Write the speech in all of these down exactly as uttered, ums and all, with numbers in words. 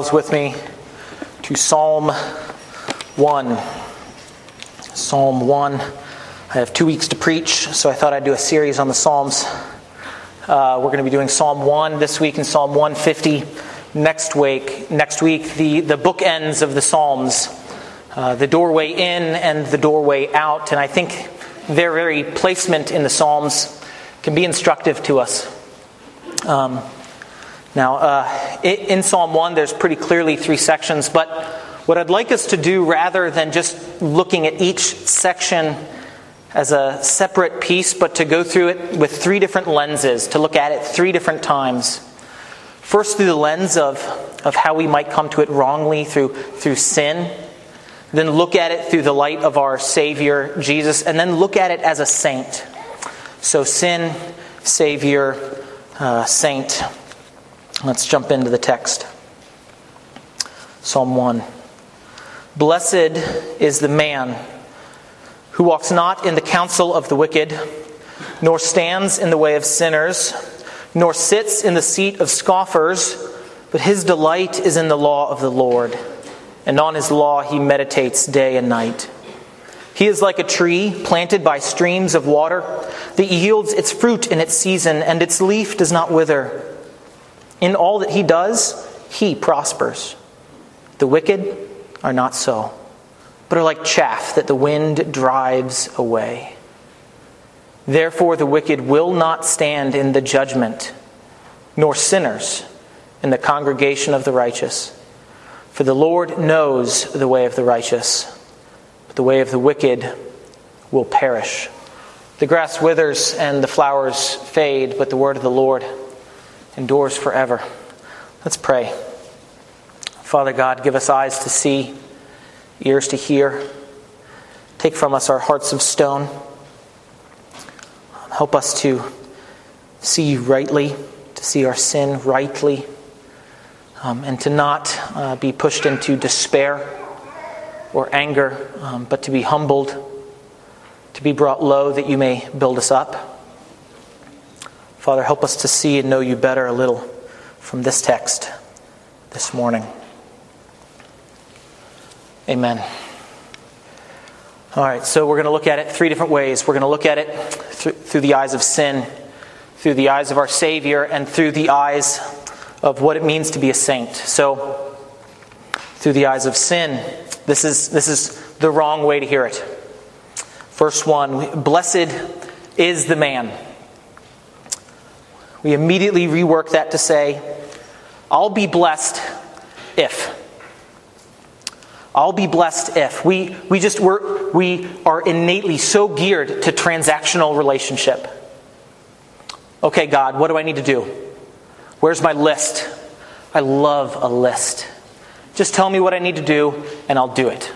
Bibles with me to Psalm one. Psalm one. I have two weeks to preach, so I thought I'd do a series on the Psalms. Uh, we're going to be doing Psalm one this week and Psalm one fifty next week. Next week, the, the bookends of the Psalms, uh, the doorway in and the doorway out. And I think their very placement in the Psalms can be instructive to us. Um, now, uh, in Psalm one, there's pretty clearly three sections, but what I'd like us to do, rather than just looking at each section as a separate piece, but to go through it with three different lenses, to look at it three different times. First, through the lens of, of how we might come to it wrongly through, through sin. Then look at it through the light of our Savior, Jesus. And then look at it as a saint. So sin, Savior, uh, saint. Let's jump into the text. Psalm one. Blessed is the man who walks not in the counsel of the wicked, nor stands in the way of sinners, nor sits in the seat of scoffers, but his delight is in the law of the Lord, and on his law he meditates day and night. He is like a tree planted by streams of water that yields its fruit in its season, and its leaf does not wither. In all that he does, he prospers. The wicked are not so, but are like chaff that the wind drives away. Therefore the wicked will not stand in the judgment, nor sinners in the congregation of the righteous. For the Lord knows the way of the righteous, but the way of the wicked will perish. The grass withers and the flowers fade, but the word of the Lord endures forever. Let's pray. Father God, give us eyes to see, ears to hear. Take from us our hearts of stone. Help us to see you rightly, to see our sin rightly, um, and to not uh, be pushed into despair or anger, um, but to be humbled, to be brought low that you may build us up. Father, help us to see and know you better a little from this text this morning. Amen. All right, so we're going to look at it three different ways. We're going to look at it th- through the eyes of sin, through the eyes of our Savior, and through the eyes of what it means to be a saint. So, through the eyes of sin, this is this is the wrong way to hear it. Verse one, blessed is the man. We immediately rework that to say, I'll be blessed if. I'll be blessed if. We we just we're, we are innately so geared to transactional relationship. Okay, God, what do I need to do? Where's my list? I love a list. Just tell me what I need to do and I'll do it.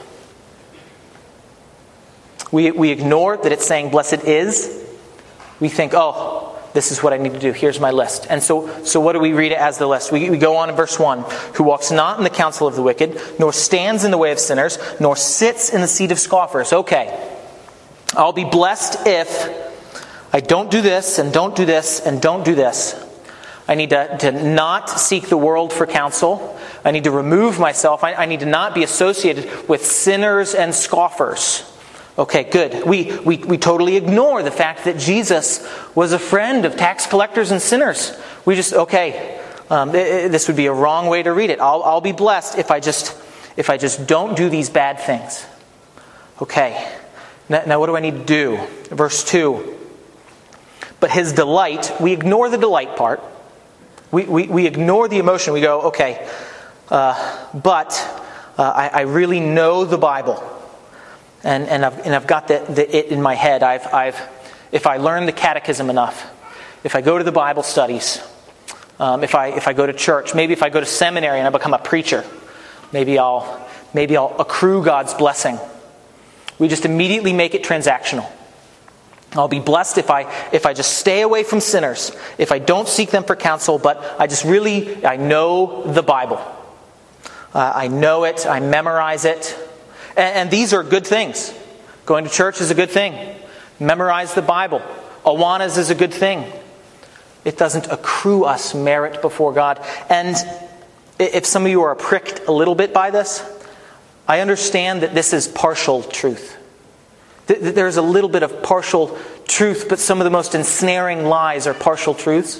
We we ignore that it's saying blessed is. We think, oh, this is what I need to do. Here's my list. And so, so what do we read it as the list? We, we go on in verse one. Who walks not in the counsel of the wicked, nor stands in the way of sinners, nor sits in the seat of scoffers. Okay. I'll be blessed if I don't do this, and don't do this, and don't do this. I need to, to not seek the world for counsel. I need to remove myself. I, I need to not be associated with sinners and scoffers. Okay, good. We, we we totally ignore the fact that Jesus was a friend of tax collectors and sinners. We just, okay, um, this would be a wrong way to read it. I'll I'll be blessed if I just if I just don't do these bad things. Okay. Now, now what do I need to do? Verse two. But his delight, we ignore the delight part. We we, we ignore the emotion. We go, okay, uh, but uh, I, I really know the Bible. And and I've and I've got the, the it in my head. I've I've if I learn the catechism enough, if I go to the Bible studies, um, if I if I go to church, maybe if I go to seminary and I become a preacher, maybe I'll maybe I'll accrue God's blessing. We just immediately make it transactional. I'll be blessed if I if I just stay away from sinners, if I don't seek them for counsel, but I just really I know the Bible. Uh, I know it. I memorize it. And these are good things. Going to church is a good thing. Memorize the Bible. Awanas is a good thing. It doesn't accrue us merit before God. And If some of you are pricked a little bit by this, I understand that this is partial truth. That there's a little bit of partial truth, but some of the most ensnaring lies are partial truths.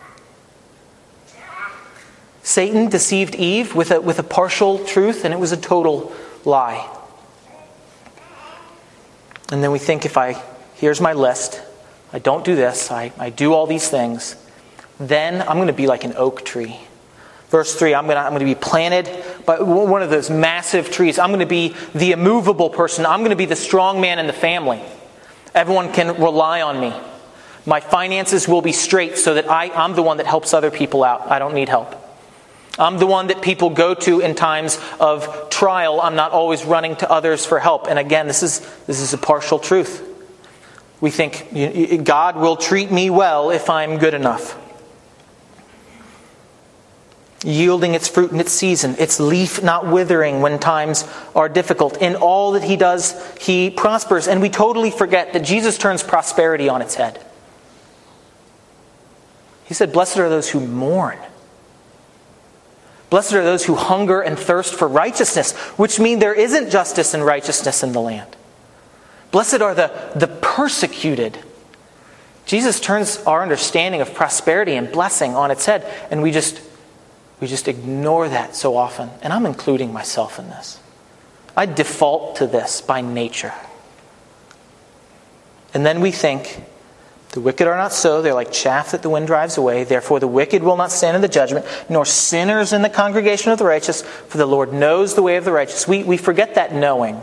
Satan deceived Eve with a, with a partial truth, and it was a total lie. And then we think, if I, here's my list, I don't do this, I, I do all these things, then I'm going to be like an oak tree. Verse three, I'm going to, I'm going to be planted by one of those massive trees. I'm going to be the immovable person. I'm going to be the strong man in the family. Everyone can rely on me. My finances will be straight so that I, I'm the one that helps other people out. I don't need help. I'm the one that people go to in times of trial. I'm not always running to others for help. And again, this is this is a partial truth. We think God will treat me well if I'm good enough. Yielding its fruit in its season, its leaf not withering when times are difficult. In all that he does, he prospers. And we totally forget that Jesus turns prosperity on its head. He said, "Blessed are those who mourn. Blessed are those who hunger and thirst for righteousness," which mean there isn't justice and righteousness in the land. Blessed are the, the persecuted. Jesus turns our understanding of prosperity and blessing on its head, and we just we just ignore that so often. And I'm including myself in this. I default to this by nature. And then we think, the wicked are not so. They're like chaff that the wind drives away. Therefore the wicked will not stand in the judgment, nor sinners in the congregation of the righteous, for the Lord knows the way of the righteous. We, we forget that knowing.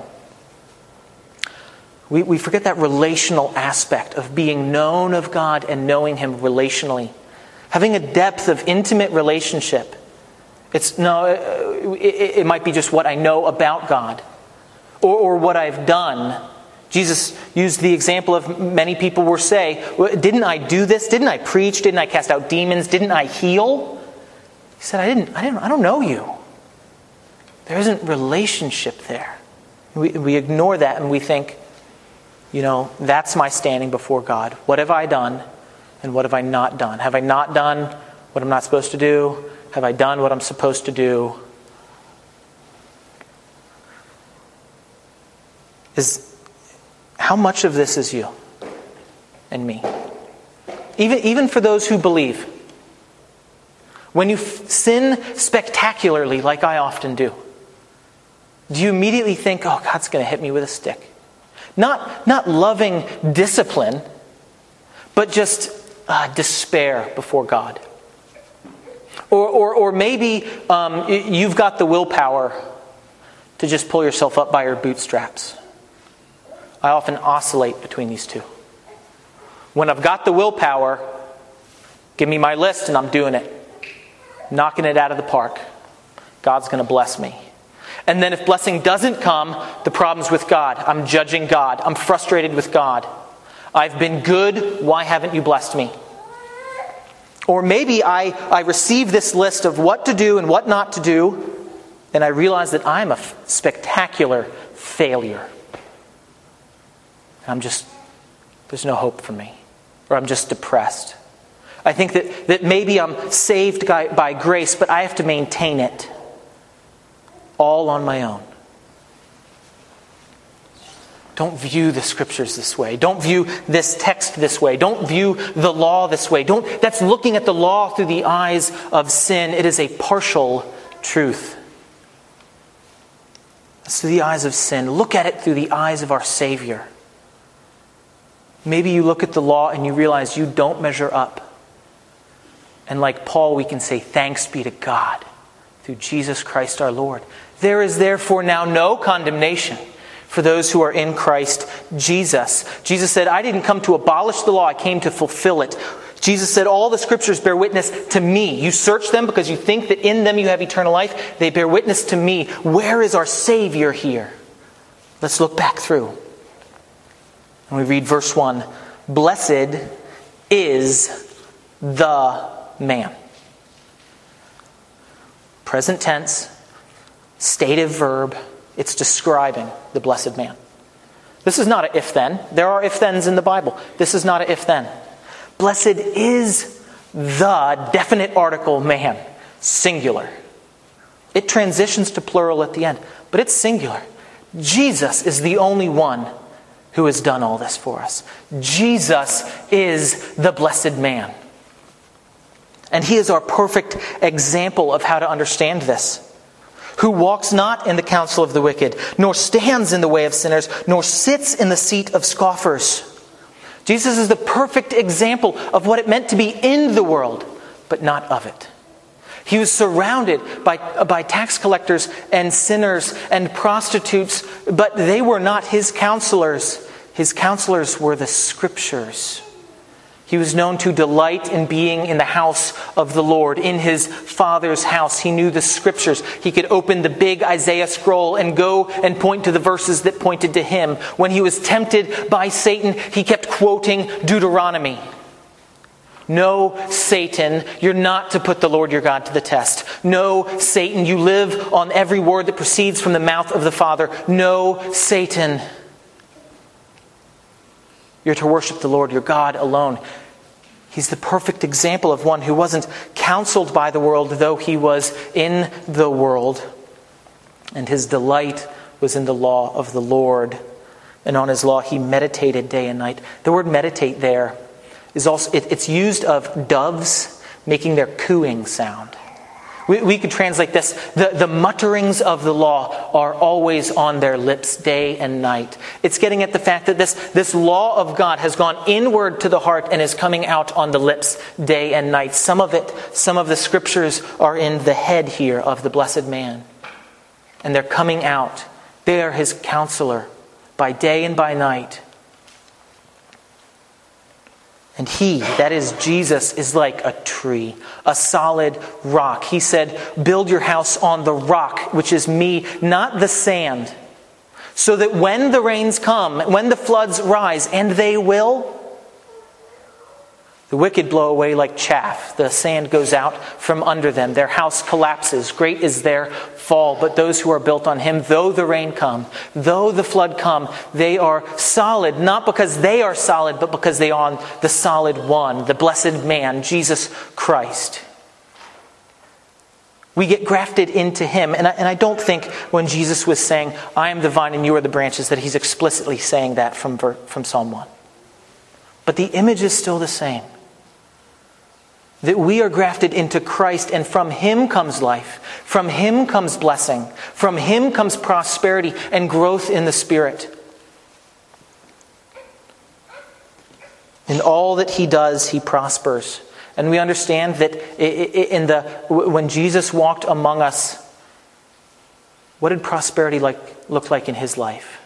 We, we forget that relational aspect of being known of God and knowing Him relationally. Having a depth of intimate relationship. It's no, it, it might be just what I know about God, or, or what I've done. Jesus used the example of many people will say, "Didn't I do this? Didn't I preach? Didn't I cast out demons? Didn't I heal?" He said, "I didn't. I didn't. I don't know you." There isn't relationship there. We, we ignore that and we think, you know, that's my standing before God. What have I done, and what have I not done? Have I not done what I'm not supposed to do? Have I done what I'm supposed to do? Is how much of this is you and me? Even, even for those who believe. When you f- sin spectacularly, like I often do, do you immediately think, oh, God's going to hit me with a stick? Not, not loving discipline, but just uh, despair before God. Or, or, or maybe um, you've got the willpower to just pull yourself up by your bootstraps. I often oscillate between these two. When I've got the willpower, give me my list and I'm doing it. Knocking it out of the park. God's going to bless me. And then if blessing doesn't come, the problem's with God. I'm judging God. I'm frustrated with God. I've been good. Why haven't you blessed me? Or maybe I, I receive this list of what to do and what not to do, and I realize that I'm a f- spectacular failure. I'm just, there's no hope for me. Or I'm just depressed. I think that, that maybe I'm saved by, by grace, but I have to maintain it all on my own. Don't view the scriptures this way. Don't view this text this way. Don't view the law this way. Don't. That's looking at the law through the eyes of sin. It is a partial truth. It's through the eyes of sin. Look at it through the eyes of our Savior. Maybe you look at the law and you realize you don't measure up. And like Paul, we can say, thanks be to God through Jesus Christ our Lord. There is therefore now no condemnation for those who are in Christ Jesus. Jesus said, I didn't come to abolish the law, I came to fulfill it. Jesus said, all the scriptures bear witness to me. You search them because you think that in them you have eternal life. They bear witness to me. Where is our Savior here? Let's look back through. And we read verse one. Blessed is the man. Present tense, stative verb. It's describing the blessed man. This is not an if-then. There are if-thens in the Bible. This is not an if-then. Blessed is the definite article man, singular. It transitions to plural at the end, but it's singular. Jesus is the only one who has done all this for us. Jesus is the blessed man. And he is our perfect example of how to understand this. Who walks not in the counsel of the wicked, nor stands in the way of sinners, nor sits in the seat of scoffers. Jesus is the perfect example of what it meant to be in the world, but not of it. He was surrounded by, by tax collectors and sinners and prostitutes, but they were not his counselors. His counselors were the Scriptures. He was known to delight in being in the house of the Lord, in his Father's house. He knew the Scriptures. He could open the big Isaiah scroll and go and point to the verses that pointed to him. When he was tempted by Satan, he kept quoting Deuteronomy. No, Satan, you're not to put the Lord your God to the test. No, Satan, you live on every word that proceeds from the mouth of the Father. No, Satan, you're to worship the Lord your God alone. He's the perfect example of one who wasn't counseled by the world, though he was in the world. And his delight was in the law of the Lord. And on his law he meditated day and night. The word meditate there is also, it, it's used of doves making their cooing sound. We, we could translate this, the, the mutterings of the law are always on their lips day and night. It's getting at the fact that this, this law of God has gone inward to the heart and is coming out on the lips day and night. Some of it, some of the Scriptures are in the head here of the blessed man. And they're coming out. They are his counselor by day and by night. And he, that is Jesus, is like a tree, a solid rock. He said, build your house on the rock, which is me, not the sand. So that when the rains come, when the floods rise, and they will, the wicked blow away like chaff. The sand goes out from under them. Their house collapses. Great is their fall. But those who are built on him, though the rain come, though the flood come, they are solid. Not because they are solid, but because they are on the solid one, the blessed man, Jesus Christ. We get grafted into him. And I, and I don't think when Jesus was saying, I am the vine and you are the branches, that he's explicitly saying that from, from Psalm one. But the image is still the same. That we are grafted into Christ, and from him comes life. From him comes blessing. From him comes prosperity and growth in the Spirit. In all that he does, he prospers. And we understand that in the when Jesus walked among us, what did prosperity like look like in his life?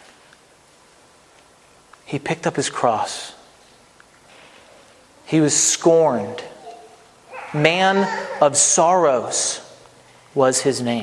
He picked up his cross. He was scorned. Man of sorrows was his name.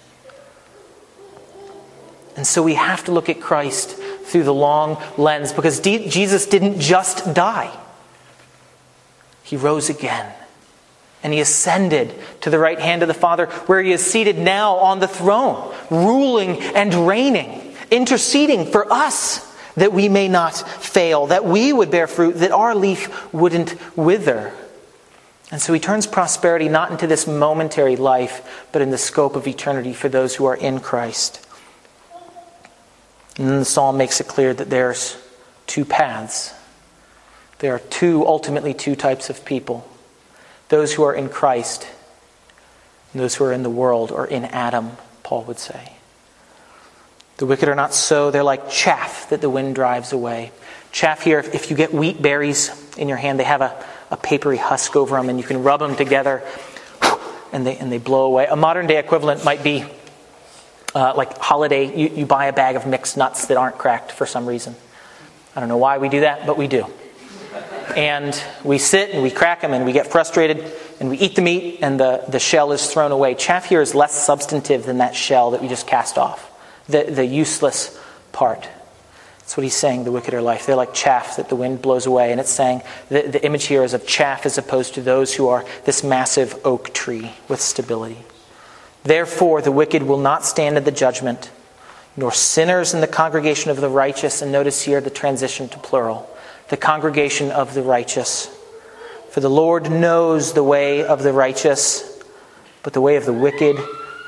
And so we have to look at Christ through the long lens, because D- Jesus didn't just die. He rose again. And he ascended to the right hand of the Father, where he is seated now on the throne, ruling and reigning, interceding for us, that we may not fail, that we would bear fruit, that our leaf wouldn't wither. And so he turns prosperity not into this momentary life, but in the scope of eternity for those who are in Christ. And then the psalm makes it clear that there's two paths. There are two, ultimately two types of people. Those who are in Christ, and those who are in the world, or in Adam, Paul would say. The wicked are not so. They're like chaff that the wind drives away. Chaff here, if you get wheat berries in your hand, they have a, a papery husk over them, and you can rub them together, and they and they blow away. A modern day equivalent might be uh, like holiday. You, you buy a bag of mixed nuts that aren't cracked for some reason. I don't know why we do that, but we do. And we sit and we crack them and we get frustrated and we eat the meat and the, the shell is thrown away. Chaff here is less substantive than that shell that we just cast off. The, the useless part. That's what he's saying, the wicked are like. They're like chaff that the wind blows away. And it's saying the, the image here is of chaff as opposed to those who are this massive oak tree with stability. Therefore, the wicked will not stand in the judgment, nor sinners in the congregation of the righteous. And notice here the transition to plural. The congregation of the righteous. For the Lord knows the way of the righteous, but the way of the wicked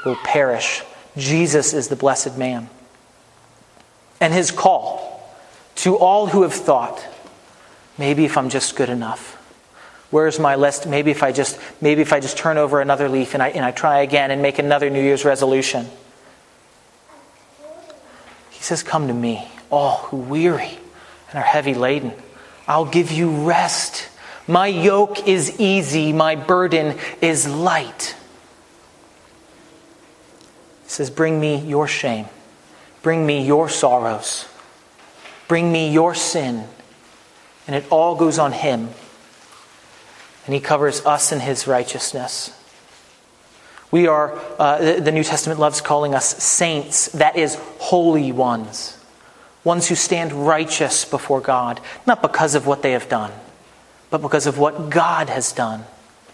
will perish. Jesus is the blessed man. And his call to all who have thought, maybe if I'm just good enough. Where's my list? Maybe if I just maybe if I just turn over another leaf and I and I try again and make another New Year's resolution. He says, come to me, all who weary and are heavy laden. I'll give you rest. My yoke is easy, my burden is light. He says, bring me your shame. Bring me your sorrows. Bring me your sin. And it all goes on him. And he covers us in his righteousness. We are, uh, the, the New Testament loves calling us saints, that is, holy ones. Ones who stand righteous before God, not because of what they have done, but because of what God has done.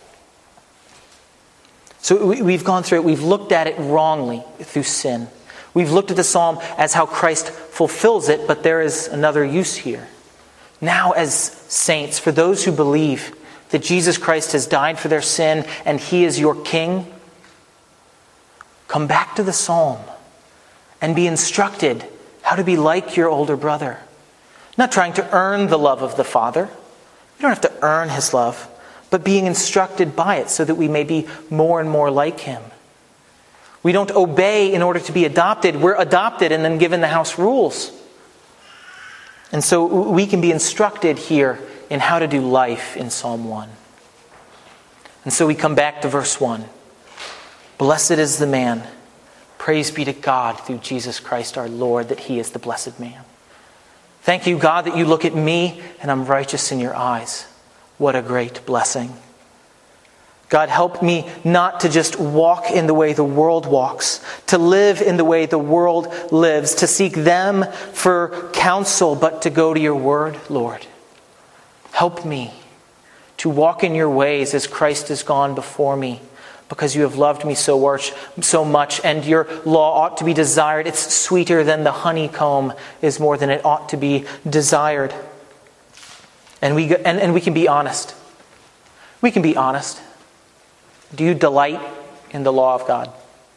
So we, we've gone through it, we've looked at it wrongly through sin. We've looked at the psalm as how Christ fulfills it, but there is another use here. Now as saints, for those who believe that Jesus Christ has died for their sin and he is your king, come back to the psalm and be instructed how to be like your older brother. Not trying to earn the love of the Father. You don't have to earn his love, but being instructed by it so that we may be more and more like him. We don't obey in order to be adopted. We're adopted and then given the house rules. And so we can be instructed here in how to do life in Psalm one. And so we come back to verse one. Blessed is the man. Praise be to God through Jesus Christ our Lord that he is the blessed man. Thank you, God, that you look at me and I'm righteous in your eyes. What a great blessing. God, help me not to just walk in the way the world walks, to live in the way the world lives, to seek them for counsel, but to go to your word, Lord. Help me to walk in your ways as Christ has gone before me, because you have loved me so much, so much, and your law ought to be desired. It's sweeter than the honeycomb is more than it ought to be desired. And we and, and we can be honest. We can be honest. Do you delight in the law of God?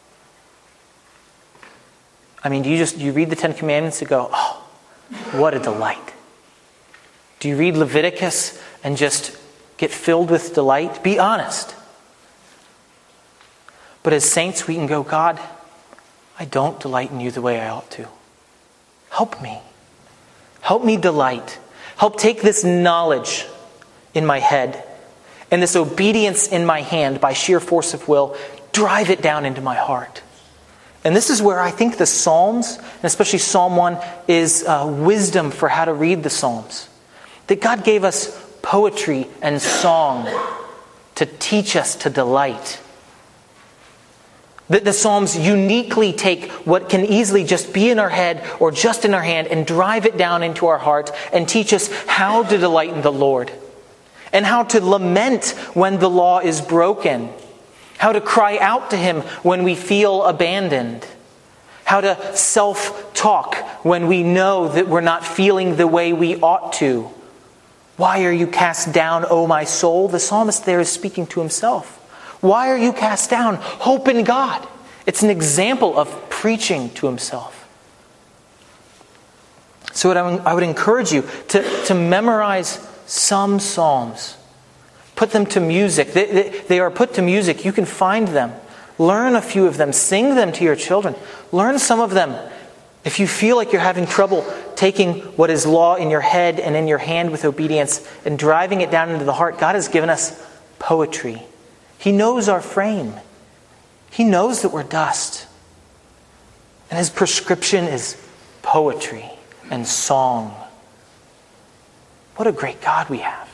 I mean, do you just do you read the Ten Commandments and go, oh, what a delight? Do you read Leviticus and just get filled with delight? Be honest. But as saints, we can go, God, I don't delight in you the way I ought to. Help me. Help me delight. Help take this knowledge in my head and this obedience in my hand by sheer force of will, drive it down into my heart. And this is where I think the Psalms, and especially Psalm one, is uh, wisdom for how to read the Psalms. That God gave us poetry and song to teach us to delight. That the Psalms uniquely take what can easily just be in our head or just in our hand and drive it down into our heart and teach us how to delight in the Lord. And how to lament when the law is broken. How to cry out to him when we feel abandoned. How to self-talk when we know that we're not feeling the way we ought to. Why are you cast down, O my soul? The psalmist there is speaking to himself. Why are you cast down? Hope in God. It's an example of preaching to himself. So what I would encourage you to, to memorize some psalms. Put them to music. They, they, they are put to music. You can find them. Learn a few of them. Sing them to your children. Learn some of them. If you feel like you're having trouble taking what is law in your head and in your hand with obedience and driving it down into the heart, God has given us poetry. He knows our frame. He knows that we're dust. And his prescription is poetry and song. What a great God we have.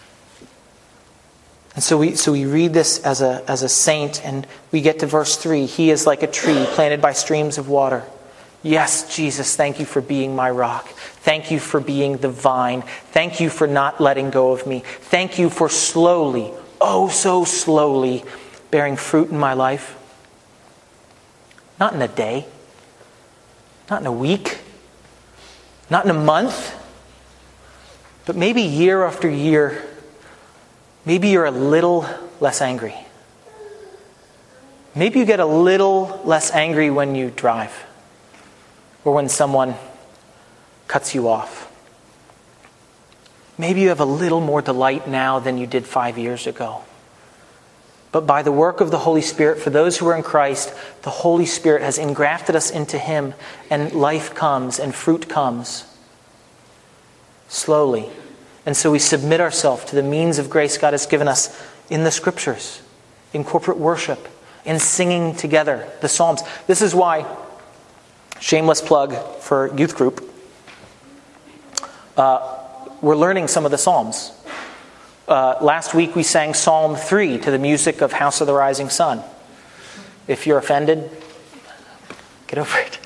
And so we so we read this as a as a saint, and we get to verse three. He is like a tree planted by streams of water. Yes, Jesus, thank you for being my rock. Thank you for being the vine. Thank you for not letting go of me. Thank you for slowly, oh so slowly, bearing fruit in my life. Not in a day. Not in a week. Not in a month. But maybe year after year, maybe you're a little less angry. Maybe you get a little less angry when you drive or when someone cuts you off. Maybe you have a little more delight now than you did five years ago. But by the work of the Holy Spirit, for those who are in Christ, the Holy Spirit has engrafted us into Him, and life comes and fruit comes slowly. And so we submit ourselves to the means of grace God has given us in the Scriptures, in corporate worship, in singing together the Psalms. This is why, shameless plug for youth group, uh, we're learning some of the Psalms. Uh, last week we sang Psalm three to the music of House of the Rising Sun. If you're offended, get over it.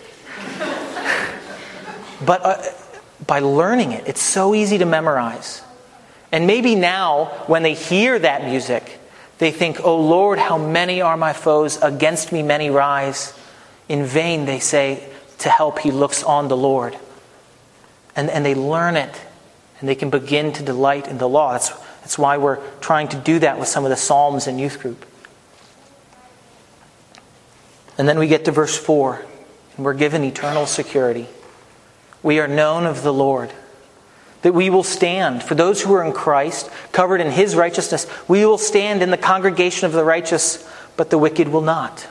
But uh, by learning it, it's so easy to memorize. And maybe now, when they hear that music, they think, "Oh Lord, how many are my foes, against me many rise. In vain they say, to help he looks on the Lord." And, and they learn it, and they can begin to delight in the law. That's, that's why we're trying to do that with some of the Psalms in youth group. And then we get to verse four, and we're given eternal security. We are known of the Lord, that we will stand. For those who are in Christ, covered in His righteousness, we will stand in the congregation of the righteous, but the wicked will not.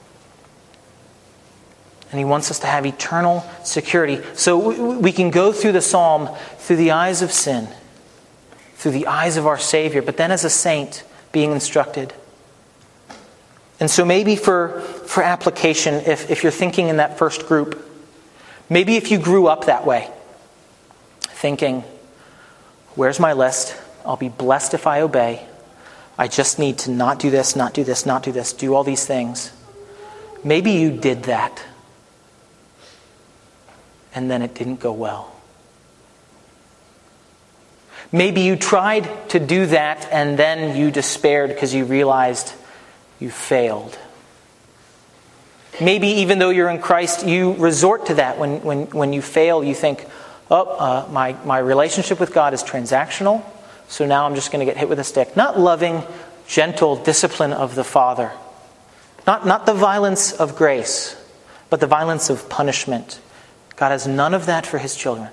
And He wants us to have eternal security. So we can go through the psalm through the eyes of sin, through the eyes of our Savior, but then as a saint being instructed. And so maybe for, for application, if, if you're thinking in that first group, maybe if you grew up that way, thinking, where's my list? I'll be blessed if I obey. I just need to not do this, not do this, not do this, do all these things. Maybe you did that, and then it didn't go well. Maybe you tried to do that, and then you despaired because you realized you failed. Maybe even though you're in Christ, you resort to that. When, when, when you fail, you think, oh, uh, my, my relationship with God is transactional, so now I'm just going to get hit with a stick. Not loving, gentle discipline of the Father. Not, not the violence of grace, but the violence of punishment. God has none of that for His children.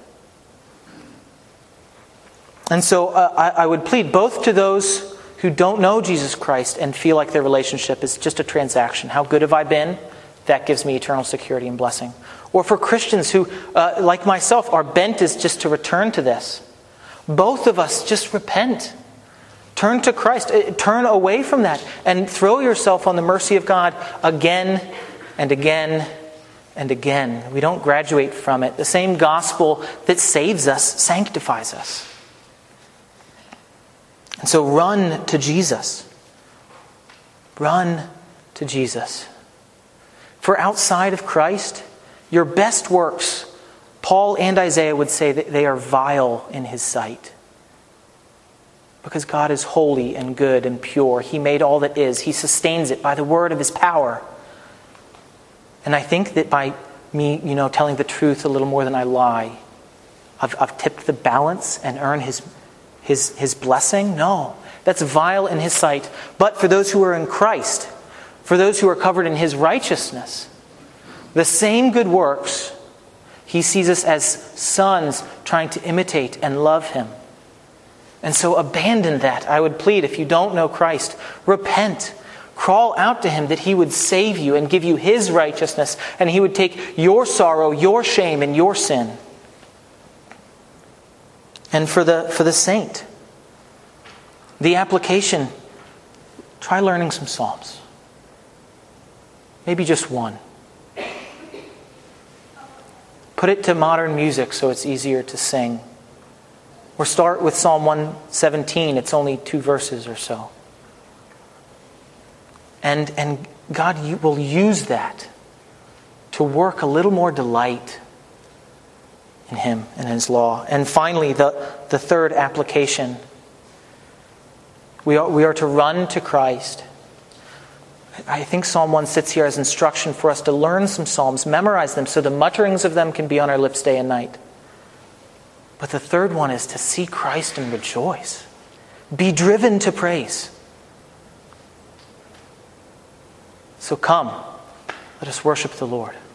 And so uh, I, I would plead both to those who don't know Jesus Christ and feel like their relationship is just a transaction. How good have I been? That gives me eternal security and blessing. Or for Christians who, uh, like myself, our bent is just to return to this. Both of us just repent. Turn to Christ. Turn away from that and throw yourself on the mercy of God again and again and again. We don't graduate from it. The same gospel that saves us sanctifies us. And so run to Jesus. Run to Jesus. For outside of Christ, your best works, Paul and Isaiah would say that they are vile in His sight. Because God is holy and good and pure. He made all that is. He sustains it by the word of His power. And I think that by me, you know, telling the truth a little more than I lie, I've, I've tipped the balance and earned His His, his blessing? No. That's vile in His sight. But for those who are in Christ, for those who are covered in His righteousness, the same good works, He sees us as sons trying to imitate and love Him. And so abandon that. I would plead, if you don't know Christ, repent. Crawl out to Him that He would save you and give you His righteousness, and He would take your sorrow, your shame, and your sin. And for the for the saint, the application, try learning some Psalms. Maybe just one. Put it to modern music so it's easier to sing. Or start with Psalm one seventeen. It's only two verses or so. And, and God will use that to work a little more delight in Him and His law. And finally, the, the third application. We are, we are to run to Christ. I think Psalm one sits here as instruction for us to learn some Psalms, memorize them so the mutterings of them can be on our lips day and night. But the third one is to see Christ and rejoice. Be driven to praise. So come, let us worship the Lord.